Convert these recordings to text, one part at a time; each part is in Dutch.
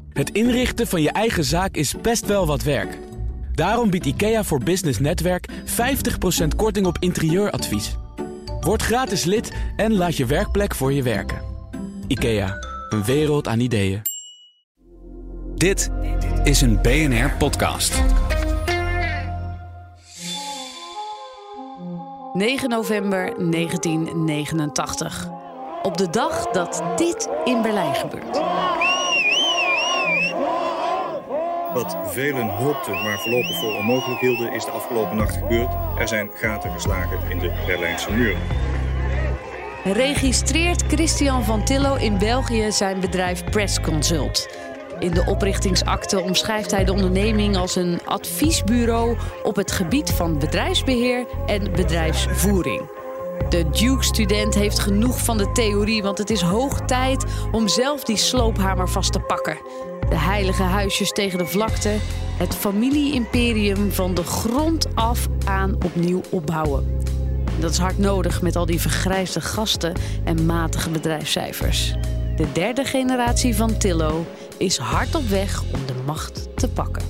Het inrichten van je eigen zaak is best wel wat werk. Daarom biedt IKEA voor Business Netwerk 50% korting op interieuradvies. Word gratis lid en laat je werkplek voor je werken. IKEA, een wereld aan ideeën. Dit is een BNR-podcast. 9 november 1989. Op de dag dat dit in Berlijn gebeurt. Wat velen hoopten, maar voorlopig voor onmogelijk hielden, is de afgelopen nacht gebeurd. Er zijn gaten geslagen in de Berlijnse muren. Registreert Christian van Tillo in België zijn bedrijf Press Consult. In de oprichtingsakte omschrijft hij de onderneming als een adviesbureau op het gebied van bedrijfsbeheer en bedrijfsvoering. De Duke-student heeft genoeg van de theorie, want het is hoog tijd om zelf die sloophamer vast te pakken. De heilige huisjes tegen de vlakte, het familie-imperium van de grond af aan opnieuw opbouwen. Dat is hard nodig met al die vergrijsde gasten en matige bedrijfscijfers. De derde generatie van Tillo is hard op weg om de macht te pakken.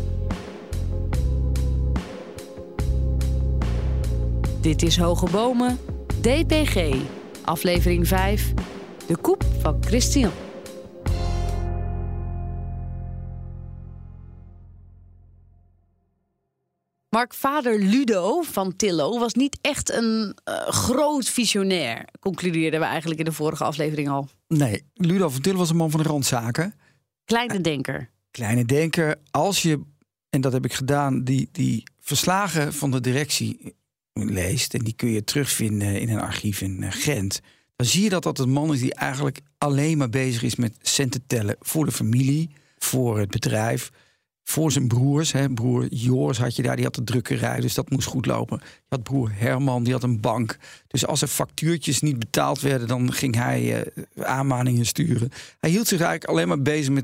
Dit is Hoge Bomen, DPG, aflevering 5, de coup van Christian. Mark, vader Ludo van Tillo was niet echt een groot visionair, concludeerden we eigenlijk in de vorige aflevering al. Nee, Ludo van Tillo was een man van de randzaken. Kleine denker. Kleine denker. Als je, en dat heb ik gedaan, die verslagen van de directie leest, en die kun je terugvinden in een archief in Gent, dan zie je dat dat een man is die eigenlijk alleen maar bezig is met centen tellen voor de familie, voor het bedrijf, voor zijn broers. Broer Joris had je daar, die had de drukkerij, dus dat moest goed lopen. Je had broer Herman, die had een bank. Dus als er factuurtjes niet betaald werden, dan ging hij aanmaningen sturen. Hij hield zich eigenlijk alleen maar bezig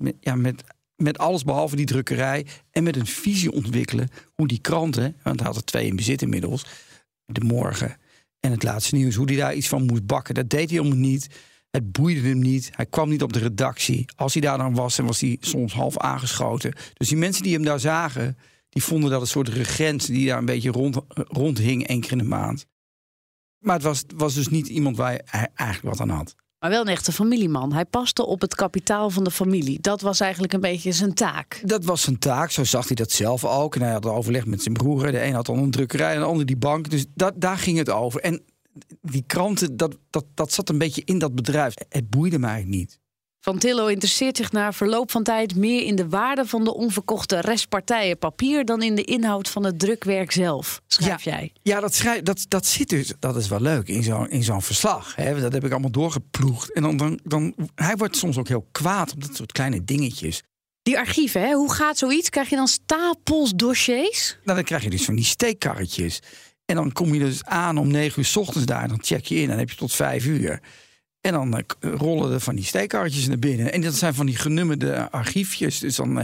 met alles behalve die drukkerij en met een visie ontwikkelen hoe die kranten, want hij had er 2 in bezit inmiddels, De Morgen en Het Laatste Nieuws, hoe hij daar iets van moest bakken. Dat deed hij helemaal niet. Het boeide hem niet. Hij kwam niet op de redactie. Als hij daar dan was, dan was hij soms half aangeschoten. Dus die mensen die hem daar zagen, die vonden dat een soort regent die daar een beetje rondhing 1 keer in de maand. Maar het was dus niet iemand waar hij eigenlijk wat aan had. Maar wel een echte familieman. Hij paste op het kapitaal van de familie. Dat was eigenlijk een beetje zijn taak. Dat was zijn taak, zo zag hij dat zelf ook. En hij had overleg met zijn broer. De een had dan een drukkerij en de ander die bank. Dus daar ging het over. En die kranten, dat zat een beetje in dat bedrijf. Het boeide mij niet. Van Tillo interesseert zich na verloop van tijd meer in de waarde van de onverkochte restpartijen papier dan in de inhoud van het drukwerk zelf, schrijf jij. Ja, dat zit dus, dat is wel leuk in zo'n verslag. Hè? Dat heb ik allemaal doorgeploegd. En dan hij wordt soms ook heel kwaad op dat soort kleine dingetjes. Die archieven, hè? Hoe gaat zoiets? Krijg je dan stapels dossiers? Nou, dan krijg je dus van die steekkarretjes. En dan kom je dus aan om 9 uur 's ochtends daar. En dan check je in. Dan heb je tot 5 uur. En dan rollen er van die steekkarretjes naar binnen. En dat zijn van die genummerde archiefjes. Dus dan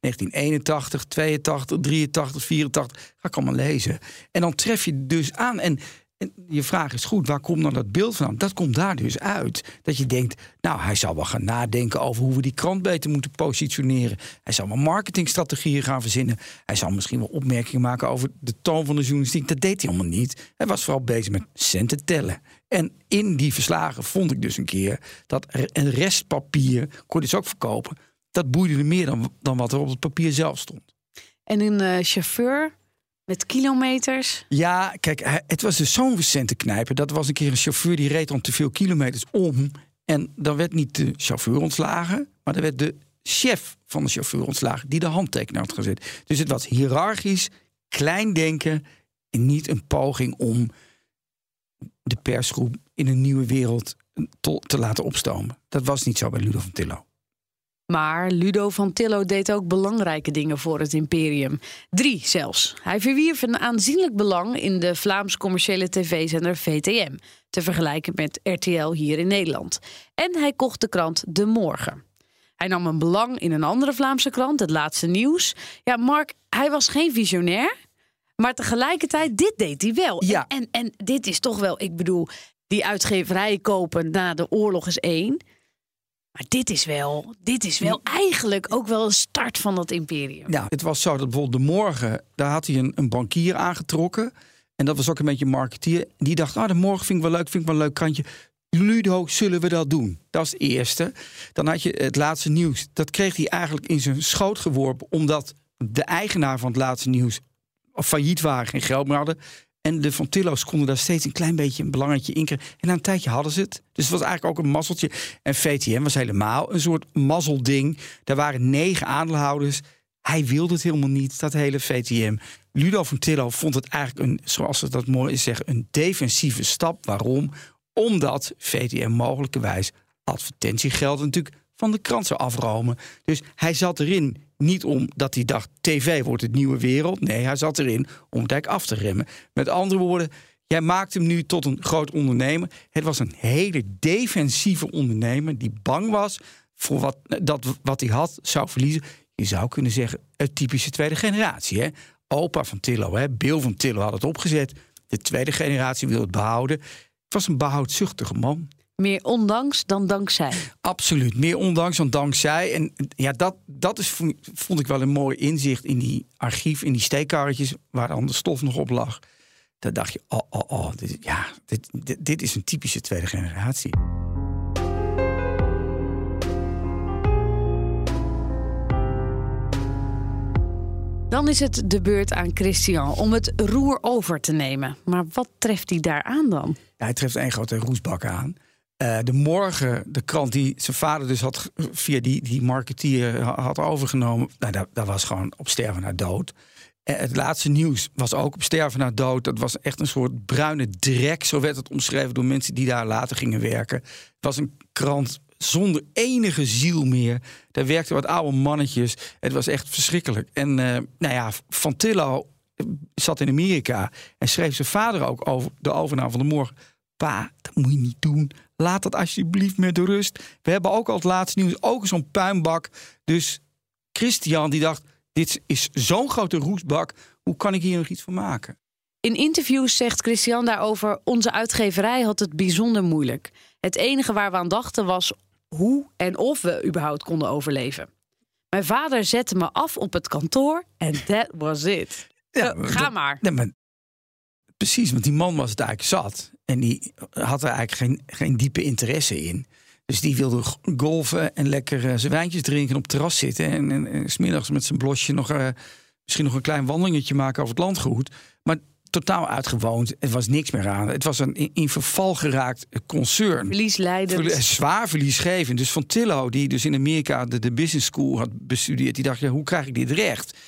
1981, 82, 83, 84. Ga ik allemaal lezen. En dan tref je dus aan. En je vraag is goed, waar komt nou dat beeld vandaan? Dat komt daar dus uit. Dat je denkt, nou, hij zal wel gaan nadenken over hoe we die krant beter moeten positioneren. Hij zal wel marketingstrategieën gaan verzinnen. Hij zal misschien wel opmerkingen maken over de toon van de journalistiek. Dat deed hij allemaal niet. Hij was vooral bezig met centen tellen. En in die verslagen vond ik dus een keer dat een restpapier, kon je dus ook verkopen, dat boeide er meer dan wat er op het papier zelf stond. En een chauffeur met kilometers? Ja, kijk, het was dus zo'n centenknijper. Dat was een keer een chauffeur die reed dan te veel kilometers om. En dan werd niet de chauffeur ontslagen, maar dan werd de chef van de chauffeur ontslagen die de handtekening had gezet. Dus het was hiërarchisch, klein denken en niet een poging om de persgroep in een nieuwe wereld te laten opstomen. Dat was niet zo bij Ludo van Tillo. Maar Ludo van Tillo deed ook belangrijke dingen voor het imperium. 3 zelfs. Hij verwierf een aanzienlijk belang in de Vlaams commerciële tv-zender VTM, te vergelijken met RTL hier in Nederland. En hij kocht de krant De Morgen. Hij nam een belang in een andere Vlaamse krant, Het Laatste Nieuws. Ja, Mark, hij was geen visionair, maar tegelijkertijd, dit deed hij wel. Ja. En dit is toch wel, ik bedoel, die uitgeverij kopen na de oorlog is 1. Maar dit is wel eigenlijk ook wel een start van dat imperium. Nou, het was zo dat bijvoorbeeld De Morgen, daar had hij een bankier aangetrokken. En dat was ook een beetje een marketeer. Die dacht, De Morgen vind ik wel leuk krantje. Ludo, zullen we dat doen? Dat is het eerste. Dan had je het Laatste Nieuws. Dat kreeg hij eigenlijk in zijn schoot geworpen, omdat de eigenaar van het Laatste Nieuws failliet waren, geen geld meer hadden. En de Van Tillo's konden daar steeds een klein beetje een belangetje in krijgen. En na een tijdje hadden ze het. Dus het was eigenlijk ook een mazzeltje. En VTM was helemaal een soort mazzelding. Daar waren 9 aandeelhouders. Hij wilde het helemaal niet, dat hele VTM. Ludo Van Tillo vond het eigenlijk zoals ze dat mooi is zeggen, een defensieve stap. Waarom? Omdat VTM mogelijkerwijs advertentiegelden natuurlijk van de krant zou afromen. Dus hij zat erin niet omdat hij dacht, tv wordt het nieuwe wereld. Nee, hij zat erin om het eigenlijk af te remmen. Met andere woorden, jij maakt hem nu tot een groot ondernemer. Het was een hele defensieve ondernemer die bang was voor wat hij had zou verliezen. Je zou kunnen zeggen, het typische tweede generatie. Hè? Opa Van Tillo, Bill Van Tillo had het opgezet. De tweede generatie wil het behouden. Het was een behoudzuchtige man. Meer ondanks dan dankzij. Absoluut, meer ondanks dan dankzij. En ja, dat is, vond ik wel een mooi inzicht in die archief, in die steekkarretjes waar dan de stof nog op lag. Daar dacht je, dit is een typische tweede generatie. Dan is het de beurt aan Christian om het roer over te nemen. Maar wat treft hij daar aan dan? Ja, hij treft een grote roestbak aan. De Morgen, de krant die zijn vader dus had via die marketeer had overgenomen, dat was gewoon op sterven na dood. Het Laatste Nieuws was ook op sterven na dood. Dat was echt een soort bruine drek, zo werd het omschreven door mensen die daar later gingen werken. Het was een krant zonder enige ziel meer. Daar werkten wat oude mannetjes. Het was echt verschrikkelijk. En Van Tillo zat in Amerika en schreef zijn vader ook over de overname van De Morgen. Pa, dat moet je niet doen. Laat dat alsjeblieft met rust. We hebben ook al het Laatste Nieuws, ook zo'n puinbak. Dus Christian die dacht, dit is zo'n grote roestbak. Hoe kan ik hier nog iets van maken? In interviews zegt Christian daarover, onze uitgeverij had het bijzonder moeilijk. Het enige waar we aan dachten was hoe en of we überhaupt konden overleven. Mijn vader zette me af op het kantoor en that was it. Ja, ga maar. Nee, maar. Precies, want die man was het eigenlijk zat. En die had er eigenlijk geen diepe interesse in. Dus die wilde golfen en lekker zijn wijntjes drinken, op het terras zitten. En 's middags met zijn blosje misschien nog een klein wandelingetje maken over het landgoed. Maar totaal uitgewoond. Het was niks meer aan. Het was een in verval geraakt concern. Verliesleidend. Zwaar verliesgevend. Dus Van Tillo, die dus in Amerika de business school had bestudeerd, die dacht, hoe krijg ik dit recht?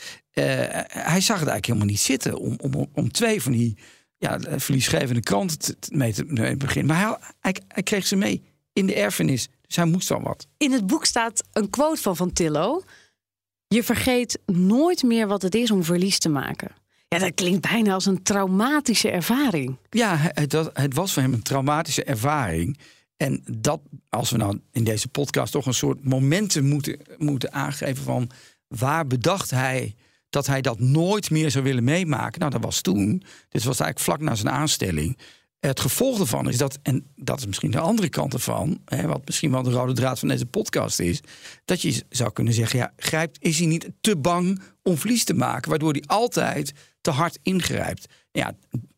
Hij zag het eigenlijk helemaal niet zitten om 2 van die verliesgevende kranten mee te beginnen. Maar hij kreeg ze mee in de erfenis. Dus hij moest wel wat. In het boek staat een quote van Tillo. Je vergeet nooit meer wat het is om verlies te maken. Ja, dat klinkt bijna als een traumatische ervaring. Ja, het was voor hem een traumatische ervaring. En dat, als we nou in deze podcast toch een soort momenten moeten aangeven van waar bedacht hij dat hij dat nooit meer zou willen meemaken. Nou, dat was toen. Dit was eigenlijk vlak na zijn aanstelling. Het gevolg daarvan is dat, en dat is misschien de andere kant ervan, wat misschien wel de rode draad van deze podcast is, dat je zou kunnen zeggen, is hij niet te bang om verlies te maken, waardoor hij altijd te hard ingrijpt. Ja,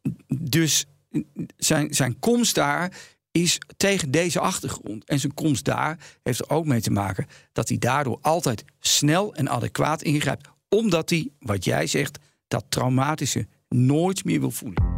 dus zijn komst daar is tegen deze achtergrond. En zijn komst daar heeft er ook mee te maken dat hij daardoor altijd snel en adequaat ingrijpt, omdat hij, wat jij zegt, dat traumatische nooit meer wil voelen.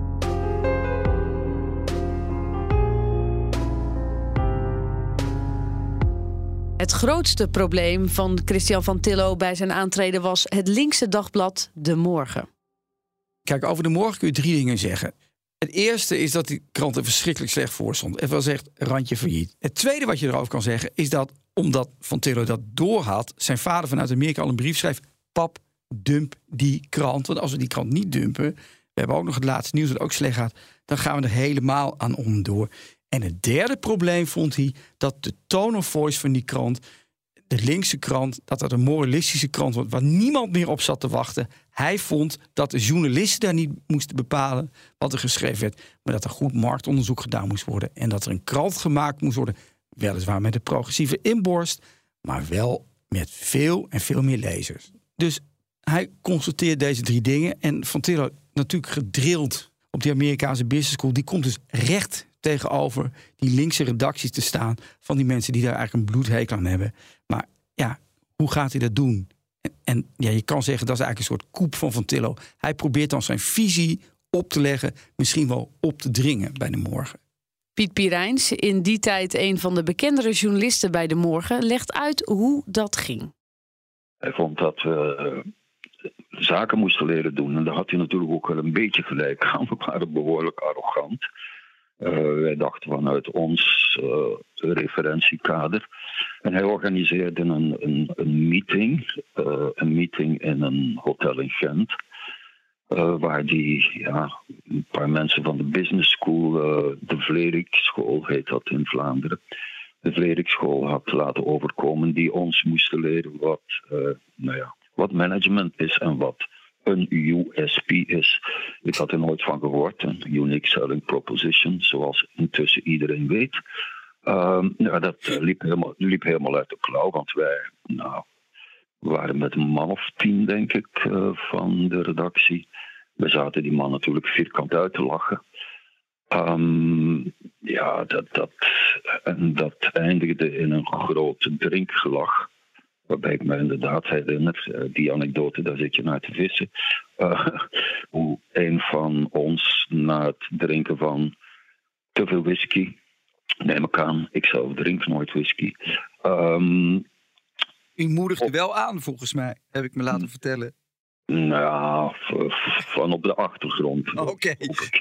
Het grootste probleem van Christian Van Tillo bij zijn aantreden was het linkse dagblad De Morgen. Kijk, over De Morgen kun je 3 dingen zeggen. Het eerste is dat die krant er verschrikkelijk slecht voor stond. Het was echt randje failliet. Het tweede wat je erover kan zeggen is dat, omdat Van Tillo dat doorhad, zijn vader vanuit Amerika al een brief schreef: pap, dump die krant. Want als we die krant niet dumpen, we hebben ook nog het Laatste Nieuws dat ook slecht gaat, dan gaan we er helemaal aan onderdoor. En het derde probleem vond hij dat de tone of voice van die krant, de linkse krant, dat een moralistische krant was waar niemand meer op zat te wachten. Hij vond dat de journalisten daar niet moesten bepalen wat er geschreven werd, maar dat er goed marktonderzoek gedaan moest worden en dat er een krant gemaakt moest worden weliswaar met een progressieve inborst, maar wel met veel en veel meer lezers. Dus hij constateert deze 3 dingen. En Van Tillo, natuurlijk gedrild op die Amerikaanse business school, die komt dus recht tegenover die linkse redacties te staan van die mensen die daar eigenlijk een bloedhekel aan hebben. Maar ja, hoe gaat hij dat doen? En ja, je kan zeggen dat is eigenlijk een soort coup van Tillo. Hij probeert dan zijn visie op te leggen, misschien wel op te dringen bij De Morgen. Piet Pirijns, in die tijd een van de bekendere journalisten bij De Morgen, legt uit hoe dat ging. Hij vond dat we zaken moesten leren doen. En daar had hij natuurlijk ook wel een beetje gelijk aan. We waren behoorlijk arrogant. Wij dachten vanuit ons referentiekader. En hij organiseerde een meeting. Een meeting in een hotel in Gent. Waar die een paar mensen van de business school, de Vlerikschool heet dat in Vlaanderen. De Vlerikschool had laten overkomen die ons moesten leren wat management is en wat een USP is. Ik had er nooit van gehoord, een Unique Selling Proposition, zoals intussen iedereen weet. Dat liep helemaal uit de klauw, want wij waren met een man of 10, denk ik, van de redactie. We zaten die man natuurlijk vierkant uit te lachen. Dat eindigde in een groot drinkgelach. Waarbij ik me inderdaad herinner, die anekdote, daar zit je naar te vissen. Hoe een van ons na het drinken van te veel whisky, neem ik aan, ik zelf drink nooit whisky. U moedigde wel aan, volgens mij, heb ik me laten vertellen. Nou, van op de achtergrond. Oké.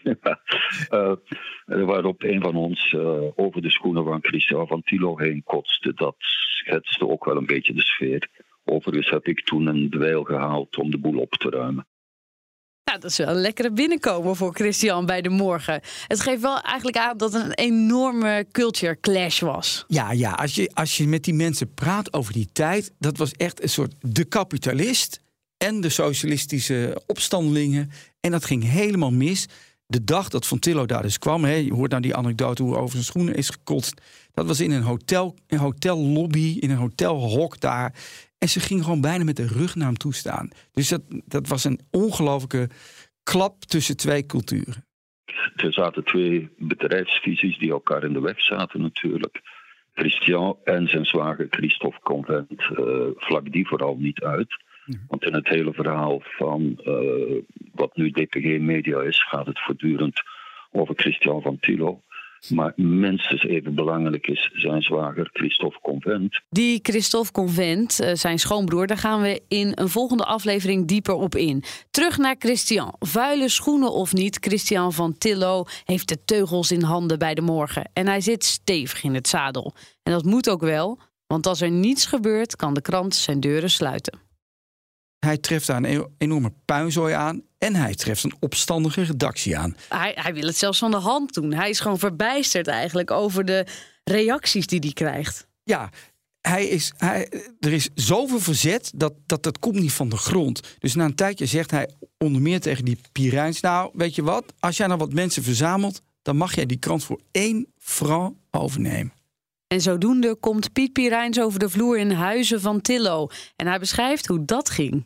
Waarop een van ons over de schoenen van Christian van Tillo heen kotste. Dat schetste ook wel een beetje de sfeer. Overigens heb ik toen een dweil gehaald om de boel op te ruimen. Ja, dat is wel een lekkere binnenkomen voor Christian bij De Morgen. Het geeft wel eigenlijk aan dat het een enorme culture clash was. Ja, als je met die mensen praat over die tijd, dat was echt een soort de kapitalist en de socialistische opstandelingen. En dat ging helemaal mis. De dag dat Van Tillo daar dus kwam, je hoort nou die anekdote hoe over zijn schoenen is gekotst. Dat was in een hotellobby, in een hotelhok daar. En ze ging gewoon bijna met de rug naar hem toe staan. Dus dat was een ongelofelijke klap tussen 2 culturen. Er zaten 2 bedrijfsvisies die elkaar in de weg zaten natuurlijk. Christian en zijn zwager Christophe Convent vlak die vooral niet uit. Want in het hele verhaal van wat nu DPG Media is, gaat het voortdurend over Christian van Tillo. Maar minstens even belangrijk is zijn zwager Christophe Convent. Die Christophe Convent, zijn schoonbroer, daar gaan we in een volgende aflevering dieper op in. Terug naar Christian. Vuile schoenen of niet, Christian van Tillo heeft de teugels in handen bij De Morgen. En hij zit stevig in het zadel. En dat moet ook wel, want als er niets gebeurt, kan de krant zijn deuren sluiten. Hij treft daar een enorme puinzooi aan en hij treft een opstandige redactie aan. Hij wil het zelfs van de hand doen. Hij is gewoon verbijsterd eigenlijk over de reacties die hij krijgt. Ja, er is zoveel verzet dat komt niet van de grond. Dus na een tijdje zegt hij onder meer tegen die Pirijns, nou, weet je wat? Als jij nou wat mensen verzamelt, dan mag jij die krant voor 1 franc overnemen. En zodoende komt Piet Pirijns over de vloer in Huizen van Tillo. En hij beschrijft hoe dat ging.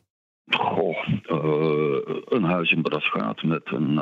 Een huis in Brasgaat met een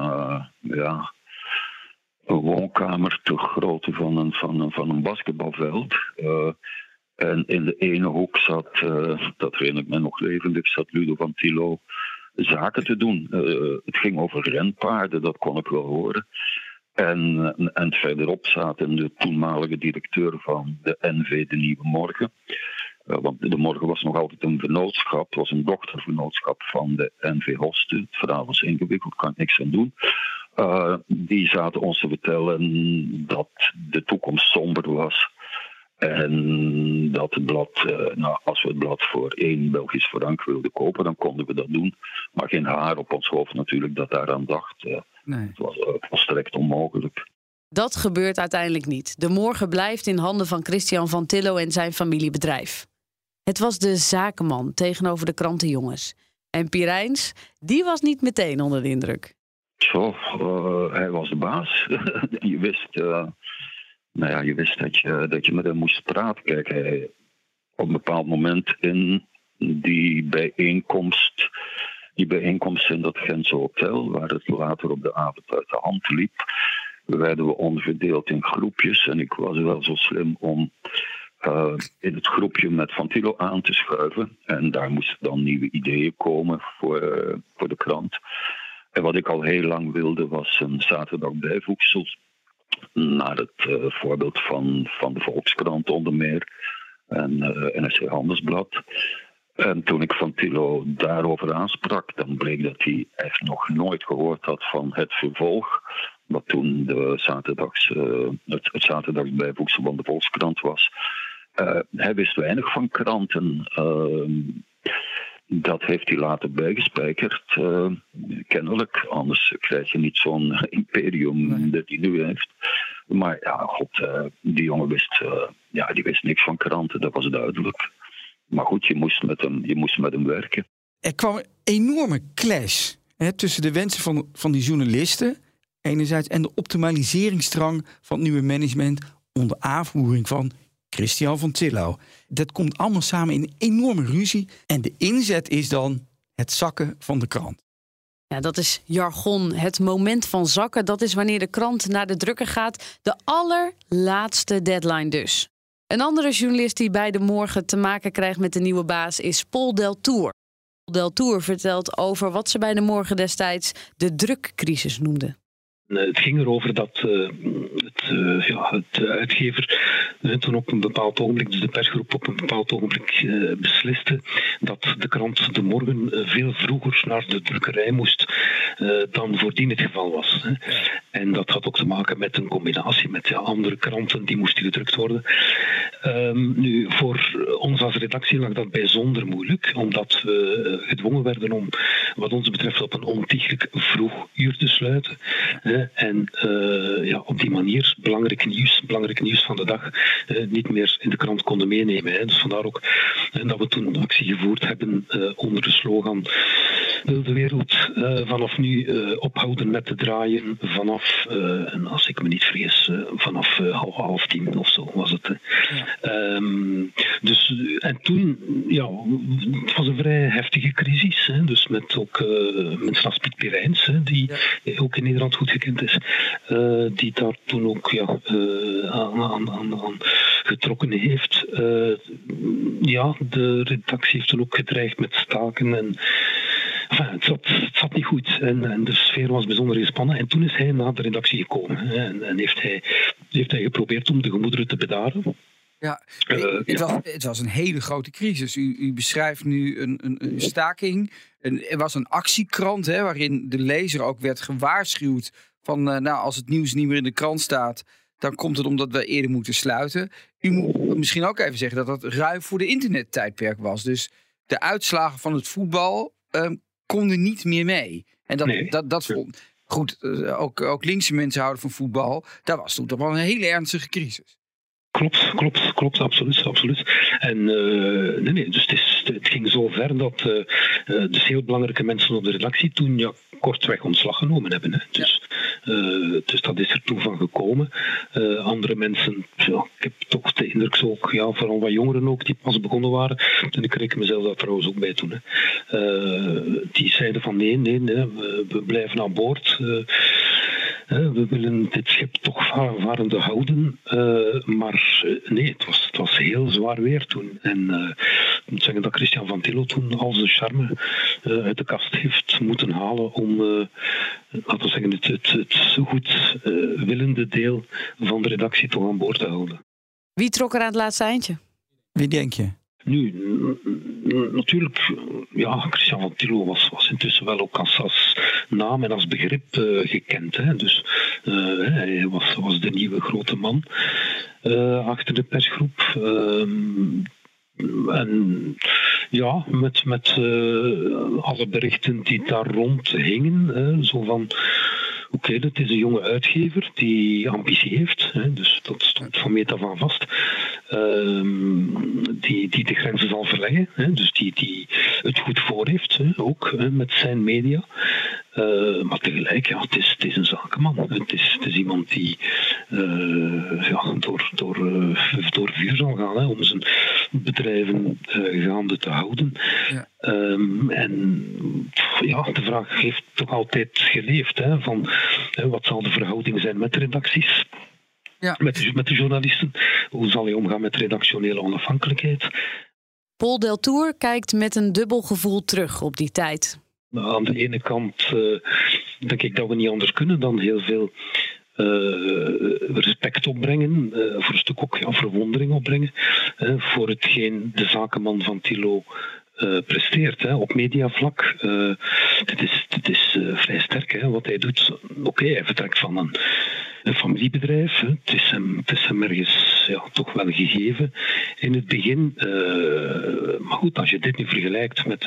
woonkamer ter grootte van een basketbalveld. En in de ene hoek zat, dat herinner ik me nog levendig, zat Ludo van Tillo zaken te doen. Het ging over renpaarden, dat kon ik wel horen. En verderop zaten de toenmalige directeur van de NV De Nieuwe Morgen. Want De Morgen was nog altijd een vennootschap. Het was een dochtervennootschap van de NV Hoste. Het verhaal was ingewikkeld, kan ik niks aan doen. Die zaten ons te vertellen dat de toekomst somber was. En dat het blad, als we het blad voor 1 Belgisch frank wilden kopen, dan konden we dat doen. Maar geen haar op ons hoofd natuurlijk dat daaraan dacht. Nee. Het was volstrekt onmogelijk. Dat gebeurt uiteindelijk niet. De Morgen blijft in handen van Christian van Tillo en zijn familiebedrijf. Het was de zakenman tegenover de krantenjongens. En Pirijns, die was niet meteen onder de indruk. Hij was de baas. Je wist Nou ja, je wist dat je met hem moest praten. Kijk, hij, op een bepaald moment in die bijeenkomst in dat Gentse hotel, waar het later op de avond uit de hand liep, werden we onderverdeeld in groepjes. En ik was wel zo slim om in het groepje met Van Thilo aan te schuiven. En daar moesten dan nieuwe ideeën komen voor de krant. En wat ik al heel lang wilde was een zaterdag bijvoegsel. Naar het voorbeeld van de Volkskrant onder meer. En NRC Handelsblad. En toen ik Van Thilo daarover aansprak, dan bleek dat hij echt nog nooit gehoord had van het vervolg. Wat toen het zaterdags bijvoegsel van de Volkskrant was. Hij wist weinig van kranten. Dat heeft hij later bijgespijkerd, kennelijk. Anders krijg je niet zo'n imperium dat hij nu heeft. Maar ja, die jongen wist niks van kranten, dat was duidelijk. Maar goed, je moest met hem werken. Er kwam een enorme clash tussen de wensen van die journalisten enerzijds en de optimaliseringsdrang van het nieuwe management onder aanvoering van Christian van Tillo. Dat komt allemaal samen in een enorme ruzie. En de inzet is dan het zakken van de krant. Ja, dat is jargon. Het moment van zakken, dat is wanneer de krant naar de drukker gaat. De allerlaatste deadline dus. Een andere journalist die bij De Morgen te maken krijgt met de nieuwe baas is Paul Deltour. Paul Deltour vertelt over wat ze bij De Morgen destijds de drukcrisis noemden. Het ging erover dat de uitgever toen op een bepaald ogenblik, dus de persgroep op een bepaald ogenblik besliste dat de krant De Morgen veel vroeger naar de drukkerij moest dan voordien het geval was. En dat had ook te maken met een combinatie met andere kranten die moesten gedrukt worden. Nu, voor ons als redactie lag dat bijzonder moeilijk, omdat we gedwongen werden om, wat ons betreft, op een ontiegelijk vroeg uur te sluiten. En op die manier belangrijk nieuws van de dag niet meer in de krant konden meenemen. Dus vandaar ook dat we toen een actie gevoerd hebben onder de slogan wil de wereld vanaf nu ophouden met te draaien vanaf, als ik me niet vergis, vanaf 9:30 of zo was het. En toen, het was een vrij heftige crisis. Dus met ook mensen als Piet Pirijns, die ook in Nederland goed gekend is, die daar toen ook aan getrokken heeft. De redactie heeft toen ook gedreigd met staken en het zat niet goed en de sfeer was bijzonder gespannen. En toen is hij naar de redactie gekomen en heeft hij geprobeerd om de gemoederen te bedaren. Het was een hele grote crisis. U beschrijft nu een staking. Er was een actiekrant waarin de lezer ook werd gewaarschuwd van als het nieuws niet meer in de krant staat, dan komt het omdat we eerder moeten sluiten. U moet misschien ook even zeggen dat dat ruim voor de internettijdperk was. Dus de uitslagen van het voetbal konden niet meer mee. En dat vond goed. Ook linkse mensen houden van voetbal. Daar was toen toch wel een hele ernstige crisis. Klopt, absoluut. En dus het ging zo ver dat dus heel belangrijke mensen op de redactie toen kortweg ontslag genomen hebben. Hè. Dus dat is er toen van gekomen. Andere mensen, ik heb toch de indruk ook, vooral wat jongeren ook, die pas begonnen waren. En ik reken mezelf daar trouwens ook bij toen. Die zeiden van nee, we blijven aan boord. We willen dit schip toch varende houden. Maar nee, het was heel zwaar weer toen. En ik moet zeggen dat Christian van Tillo toen al zijn charme uit de kast heeft moeten halen om, laten we zeggen, het goed willende deel van de redactie toch aan boord te houden. Wie trok er aan het laatste eindje? Wie denk je? Nu, natuurlijk, Christian van Tillo was intussen wel ook als naam en als begrip gekend. Hè. Dus hij was de nieuwe grote man achter de persgroep. En met alle berichten die daar rond hingen, zo van oké, dat is een jonge uitgever die ambitie heeft, dus dat stond van meet af aan vast, die de grenzen zal verleggen, dus die het goed voor heeft, ook met zijn media. Maar tegelijk, het is een zakenman. Het is iemand die door vuur zal gaan, om zijn bedrijven gaande te houden. Ja. De vraag heeft toch altijd geleefd, van wat zal de verhouding zijn met de redacties? Ja. Met de journalisten. Hoe zal hij omgaan met redactionele onafhankelijkheid? Paul Deltour kijkt met een dubbel gevoel terug op die tijd. Aan de ene kant denk ik dat we niet anders kunnen dan heel veel respect opbrengen. Voor een stuk ook verwondering opbrengen. Voor hetgeen de zakenman van Thilo presteert op mediavlak. Dit is vrij sterk wat hij doet. Oké, hij vertrekt van een familiebedrijf. Het is hem ergens toch wel gegeven in het begin. Maar goed, als je dit nu vergelijkt met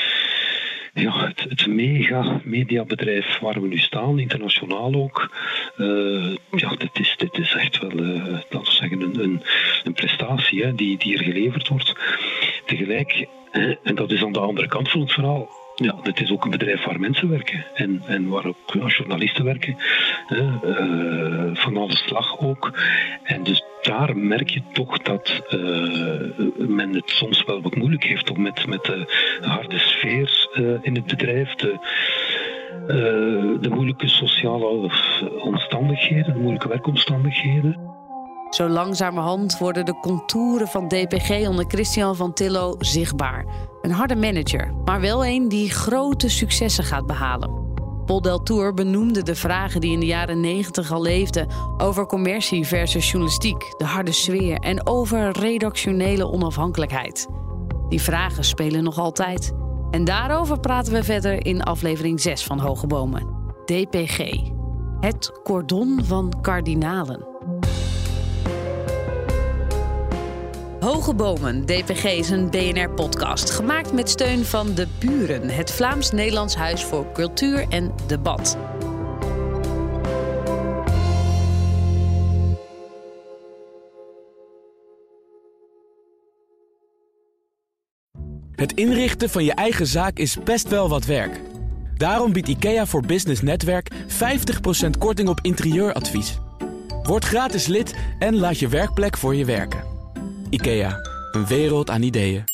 het mega-mediabedrijf waar we nu staan, internationaal ook. Dit is echt wel, laten we zeggen, een prestatie die er geleverd wordt. Tegelijk, en dat is aan de andere kant van het verhaal, dit is ook een bedrijf waar mensen werken en waar ook journalisten werken, van alle slag ook. En dus daar merk je toch dat men het soms wel wat moeilijk heeft om met de harde sfeer in het bedrijf, de moeilijke sociale omstandigheden, de moeilijke werkomstandigheden. Zo langzamerhand worden de contouren van DPG onder Christian van Tillo zichtbaar. Een harde manager, maar wel een die grote successen gaat behalen. Paul Deltour benoemde de vragen die in de jaren 90 al leefden over commercie versus journalistiek, de harde sfeer en over redactionele onafhankelijkheid. Die vragen spelen nog altijd. En daarover praten we verder in aflevering 6 van Hoge Bomen. DPG. Het cordon van kardinalen. Hoge Bomen, DPG is een BNR-podcast gemaakt met steun van De Buren, het Vlaams-Nederlands Huis voor Cultuur en Debat. Het inrichten van je eigen zaak is best wel wat werk. Daarom biedt IKEA voor Business Netwerk 50% korting op interieuradvies. Word gratis lid en laat je werkplek voor je werken. IKEA, een wereld aan ideeën.